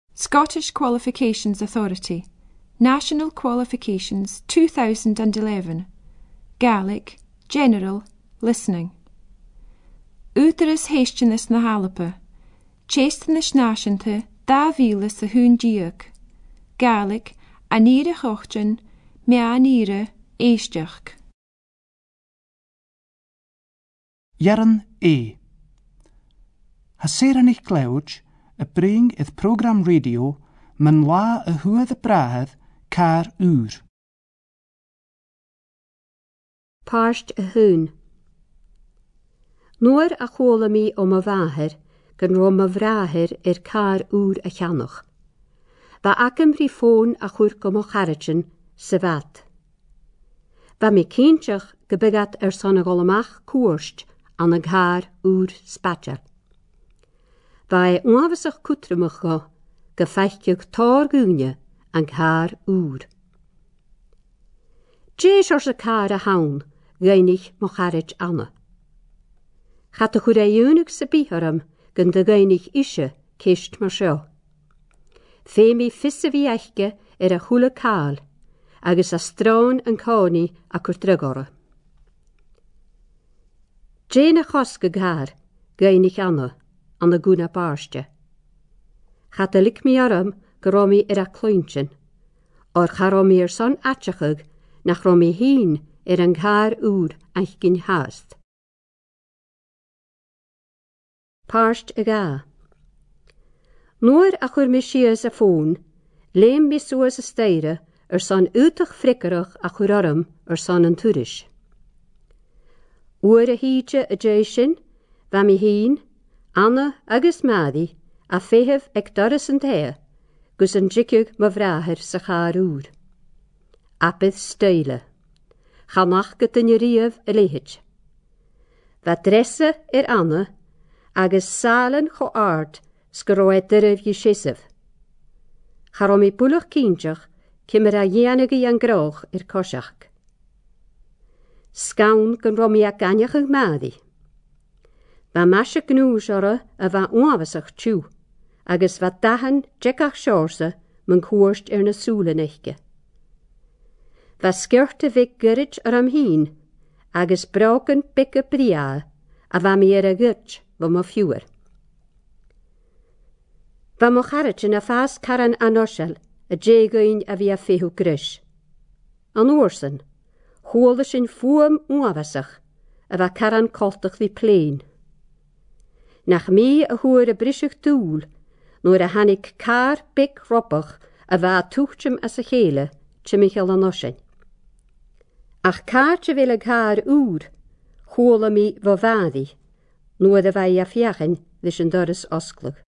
Scottish Qualifications Authority, National Qualifications 2011, Gaelic, General, Listening. Útaras héisteannas na Halapa, Chéstanas náisiúnta 2000 a hún díoch, Gaelic, aníre chochtan, meaníre éisteach. Jaran E. Haseranich Clouch, a bring het program radio, men la a hua de prahed, kar uur. Páist a hún. Nuair a chóla mí a bháthir, gan rom a bhráthir kar úr a cheannach. Ba acam rí fón a chuir go mo charitin sa bhat. Ba mi cínteach go begat sanna golamach cuairst an a kar úr spatja. Ba uavasach cutramach go feicteach tar gúne an kar úr. Dés sa kar a haun, gainig mo charit anna. Chat a chur éúnig sa bíharam gan de gainig ishe kist mar seo. Fémi fissa bhí eiche a chula cáil, agus a strán an cáni a chur dragora. Déna chosca gár, gainig anna, an a gúna báiste. Chat a lik mi aram go romi a clointin, or charomi son atchachug nach romi hín an gár úr eich gin haast. Páist a gá. Nuair a chur mi sias a fón, léim mi suas a steire son útach frickerach a chur aram son an turis. Uair a híte a djéisin, va mi hín, Anna agus Madi a féhef ag doras an thea, gus an jikiug ma vrahir sa chár úr. Apith steile. Chanach go dynne riamh a léhit. Va dresse Anna, agus salen cho ard sgoroed dyrif i sisef. Charom I bwlwch cínteach cymmer a dhéanagi an groch cosiach. Scawn gan romi a ganiach ag Madi. Va masha gnús ora a va uavasach tjú, agus va dahan jekach siorsa man cuarst na súla neiche. Va skirte vig gyrig am hín, agus broken bicke bria, a va mi a gyrch va mo fjuer. Va mo charitjen a fas karan anoshel, a jégoin a vi a fehu gris. An oorsen, hóla sin fuam uavasach, a va karan koltach vi plein. Nach mi a hoer a brisig doel, noor a hannig kar big roppach, a va tuchtjem as a hele, tje Michael anoshel. Ach kaartje wil ik haar uur, hóla mi va vadi, noor de vai a fiachen, vis een doris osklug.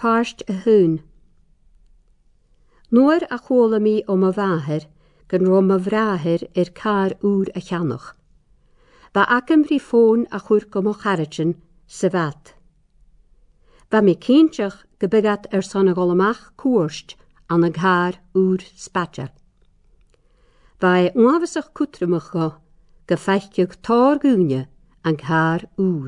páist a hún. Nuair a chóla mí a bháthair gan rom a bhráthir car úr a cheannach. Ba acam rí fón a chuir go mo charatin sa bhat. Ba mi cínteach go begat sanna golamach cuairst an a car úr spatja. Ba uafasach cutramach go feiceach tar gúne an car úr.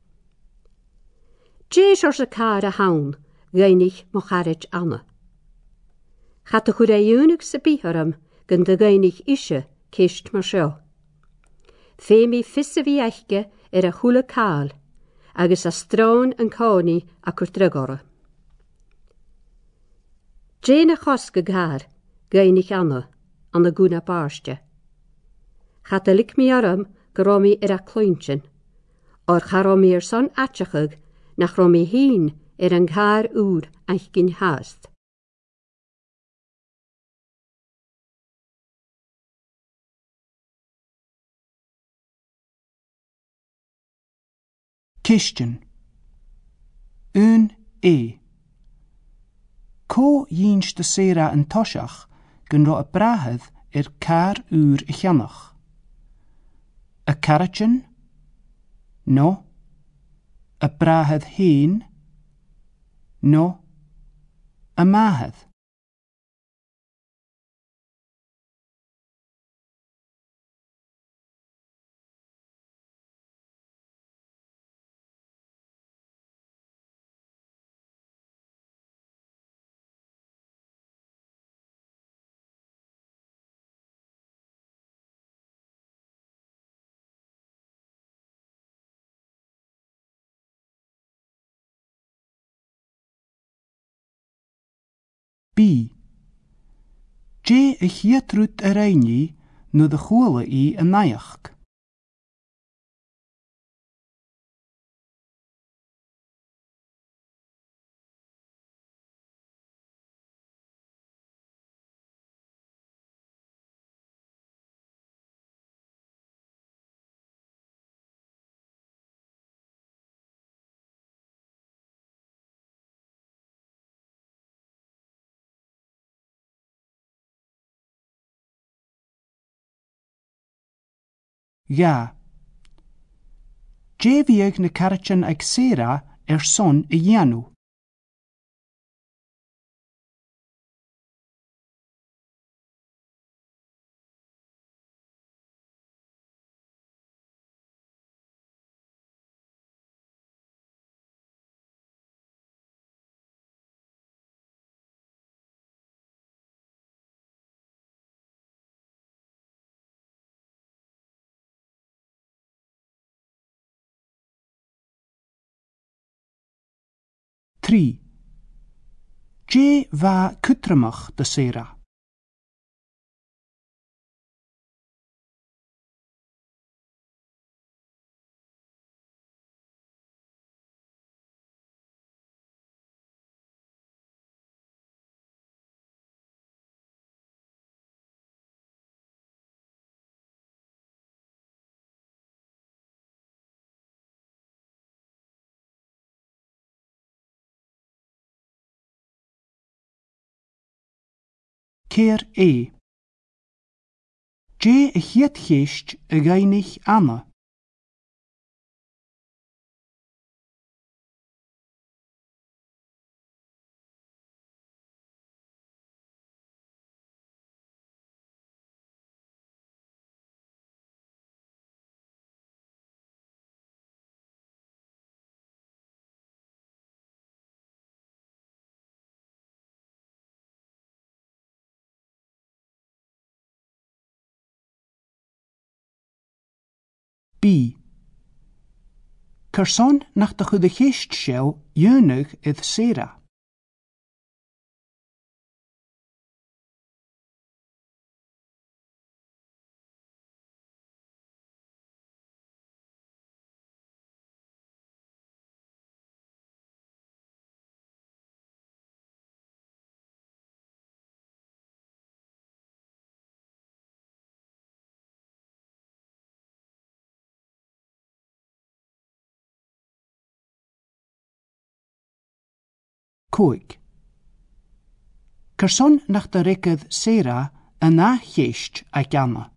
Dés sa car a haun gainig mo charit anna. Chat a chur éúnach sa bíharam gan da gainig ise cist mar seo. Fémi fissa bhí eiche a chula cáil, agus a strán an cáni a chur dragora. Déna chosca gár gainig anna an a gúna báiste. Chat a lic mi aram go romi a clointin, or charomi son atchachag nach romi hín an gár úr eich gyn hást. Christian. Un e. Có jins de sera an toshach gan ro a brahad car úr I cheannach. A carachin? No. A brahad heen? No. A mahad? B. J a hietrút a reini no de chwla I a naiach. Ja. J vieg na carachan ag sera son I janu. Tri. J va kutramach de sera. Keer e. J a hiet geest a gainig anna. B. Kerson nach de goede geest sjouw junig ith sera. Coig. Cyrson nach dy ricydd sera yna cheist ac anna.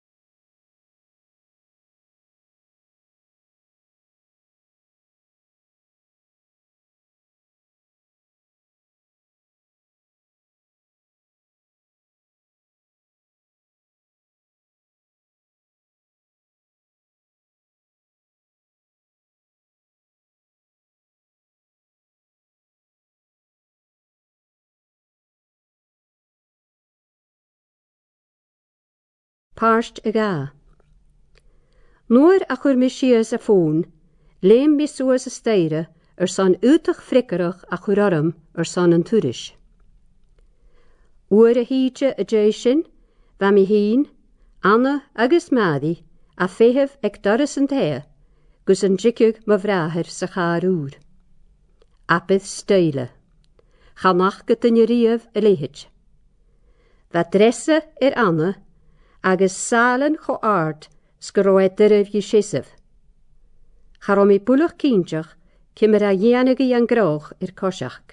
Páist a gá. Nuair a chuir mi sias a fón, léim mi suas a steire san útach frickerach a chuir orm san an turis. Uair a híte a djéis sin, va mi hín, Anna agus Madi a féhef ag doras an thea, gus an jikiug ma vrahir sa chár úr. Apydd steile. Chanach gyt yn riaf a leihid. Va dressa Anna, agus salen cho ard sgroederyf i sisef. Charom i bwlwch cyntiach cymer a ianig i an groch cosiach.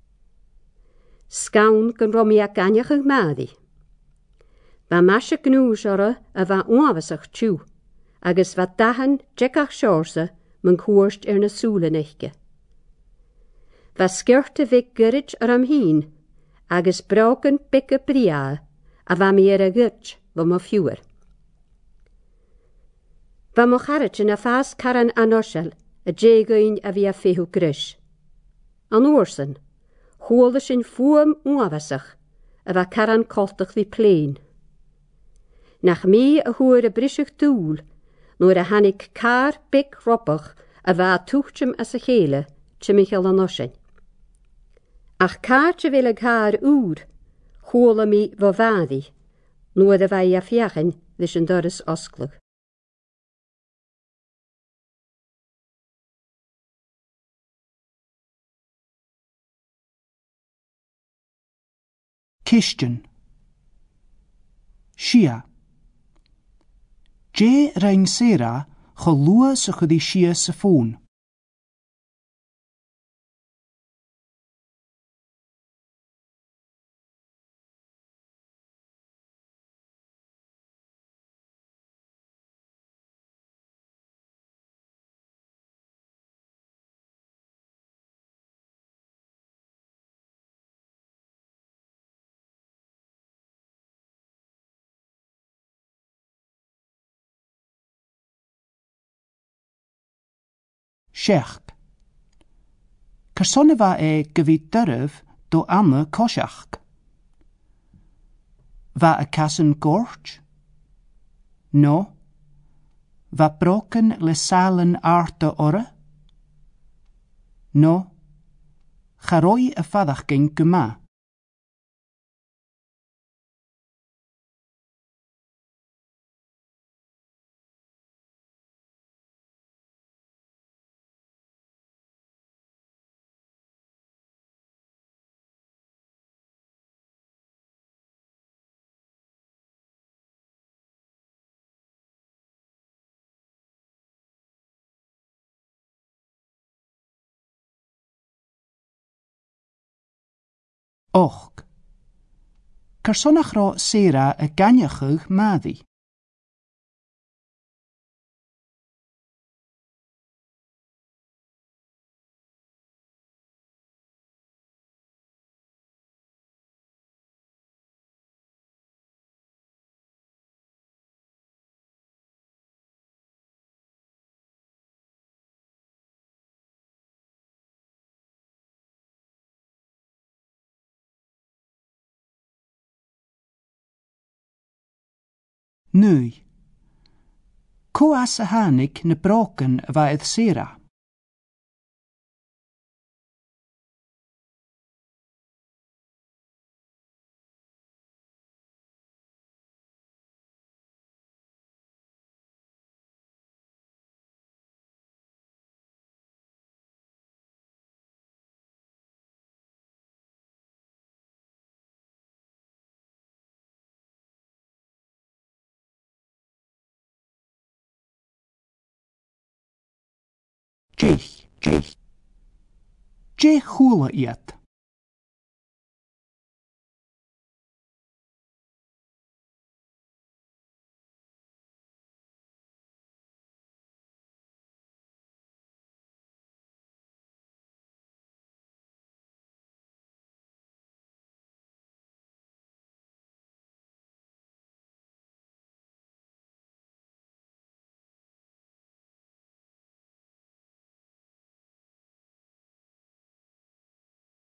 Sgawn gan romi a ganiach yng Madi. Va masha gnŵs ora a va uafasach tiw, agus va dahan jekach siorsa mewn cwrst na sŵlen eichge. Va skirte vig gyrich am hyn, agus broken bicke bria, a va mi a gyrch va mo fjuwer. Va mo charret yn a fas karan anorsel, a jegoin a vi a fehu grysh. An oorsen, hwole sin fuam uafasach, a va karan koltach vi plein. Nach mi a hwyr a brisig dŵl, noor a hannig kar big roppach a va tuchtjem as a chele, tje Michael an orsel. Ach kaartje wil ik haar oer, hwole mi va vadi, noor a vai a fiachen, lis een doris osklug. Kistjen. Shia. Je rein sera gelua se chudi shia se foon. Sheach. Cyrson va gyfyd dyrf do Anna cosiach. Va a cassen gorch? No. Va broken le salen arte ora? No. Charoi a fadach gen guma. Och. Cyrsonach ro sera a ganiachug Madi. Nui. Co as a hanig na broken va edd sera. Je chwla iat.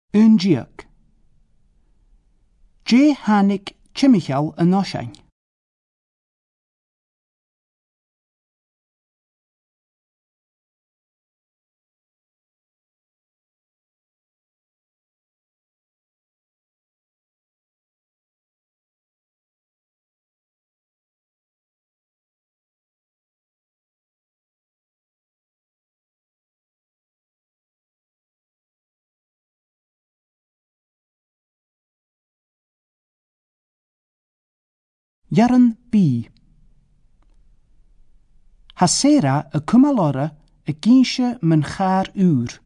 Undiac. J. Hannig Chimichal a Noshain. Yaran B. Hasera a cumalora a ginshe men char uur.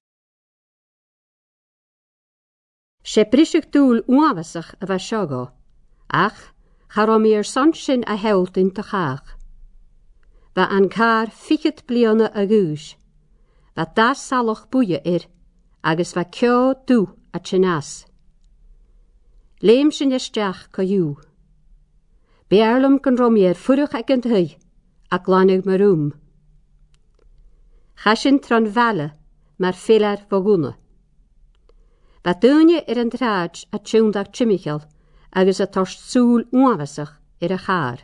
Sé brisig dúil uavasach a bheith seogá, ach charom ar son sin a held in ta chaach. Ba an car fichit bliana a gúis, ba das saloch buie agus ba cio dú a chinas. Leim sin esteach co yw. Bearlam gan romi furach ag an hui, a glanig marúm. Chasin tran vale, mar félar voguna. Ba dúine an draad a tjúndag Chimichal, agus a torst súl uavasach a char.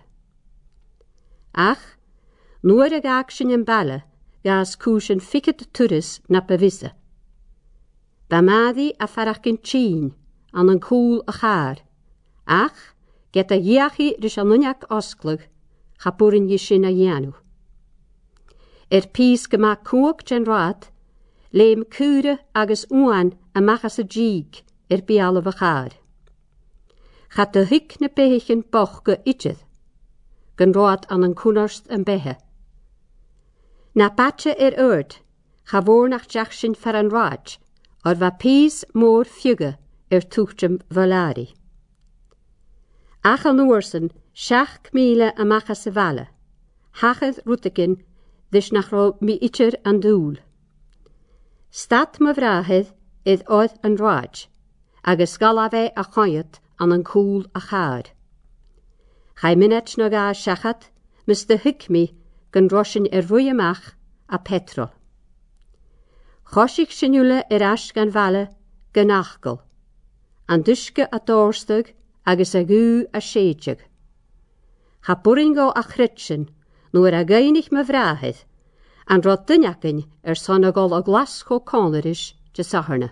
Ach, nuair a gaag sin an balle, gas cúsin fichit turis na bevisse. Ba madi a farach in tjín, an an cúl a char. Ach, get a jiachi rys an unjak osklug, chapurin je sin a janu. Pís gema cwg gen raad, leim cúre agus uan a machas a jig biala va char. Chat de hik na behechen boch ge itcheth, gen raad an an cúnarst an behe. Na batje urt, cha voor nach jach sin fer an raad, or va pís mór fjuge tuchtjem valari. Achal nuorsen, 6 míle a machas a vale, hachad rútekin, dis nach ro mi itcher an dúl. Stad me vrahid oed an raad, agus galave a choyet an cúl a char. Chai minnet na ga shachat, mis de hikmi gan rosin ruiamach a petrol. Chosig sinule as gan vale gan achgal, an duske a dorstug agus a gu a séitjeg. Cha buringo a chritsin, nuair a gainig me vrahid, an rod dynjakin son a gol a glas cho conerish de saharne.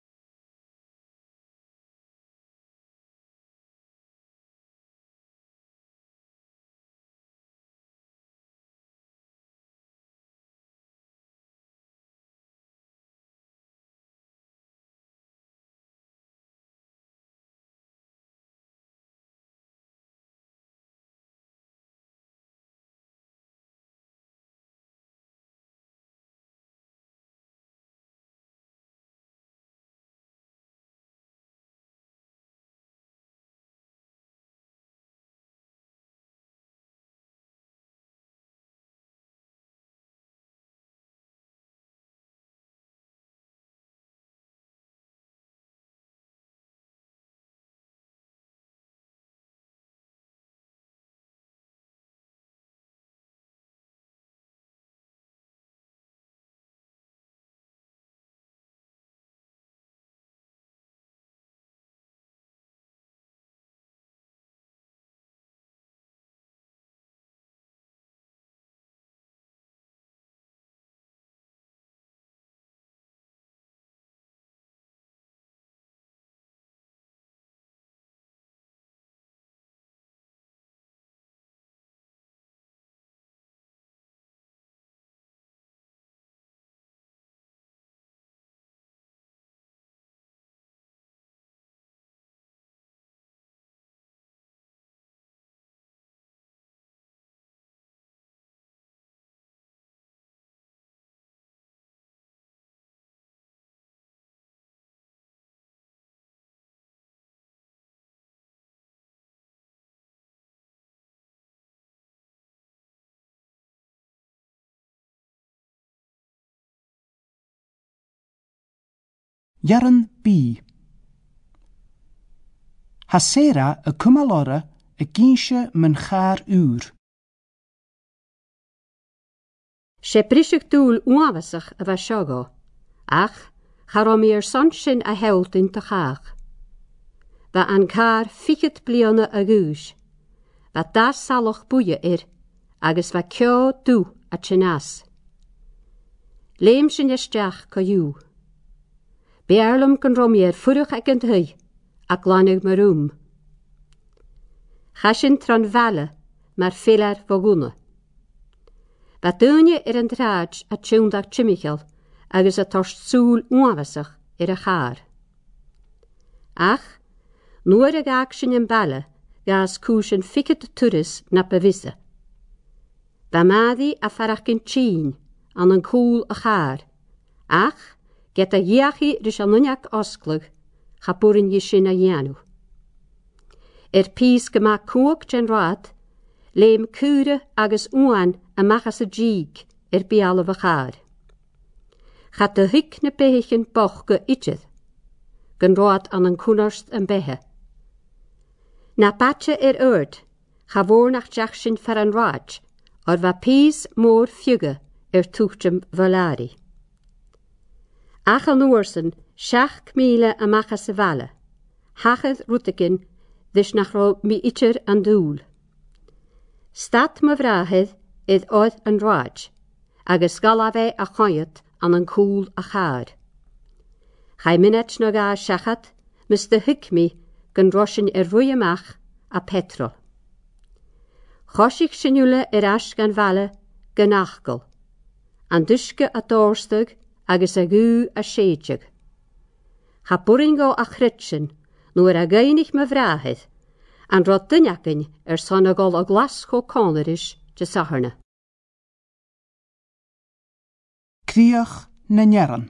Yaran B. Hasera a cumalora a ginshe men char uur. Sé brisig dúil uavasach a bheith seogá, ach charom son sin a held in te chaach. Ba an car fichit bliana a gúis, ba das salach buia agus ba cio dú a chinas. Leim sin esteach co yw. Bearlam gan romier furach ag an thui, a glanig marúm. Chasin tran vale, mar félar voguna. Ba dúine an draad a tjúndag timichel, agus a torst súl uavasach a char. Ach, nuair a gaag sin an balle, gas cúsin ficit turis na bevisse. Ba madi a farach in tjín, an an cúl a char. Ach, get a jiachi rys an unjak osklug, cha burin je sin a janu. Pís gema cúag gen raad, leim cúre agus uan a machas a jig biala va char. Chat de hik na behechen boch go itcheth, gan raad an an cúnarst an behe. Na batje urt, cha voor nach jach sin fer an raad, or va pís mór fjuge tuchtjem valari. Achel noorsen, 6 míle a machas a valle, hacheth rutikin, dus nach ro mi itcher an doel. Stad me vraghed oed an raad, agus galave a choyet an an cool a char. Chai minnet nog a shachat, mis de hikmi gan rosin roiamach a petrol. Choshik sinule as gan valle gan achgel, an duske a doorstug agus a gu a sheidjig. Cha buringo a chritsin, nuair a gainig me vraghed, an rod dynjakin sonnagol a glas go conerish de saharne. Kriach na njaran.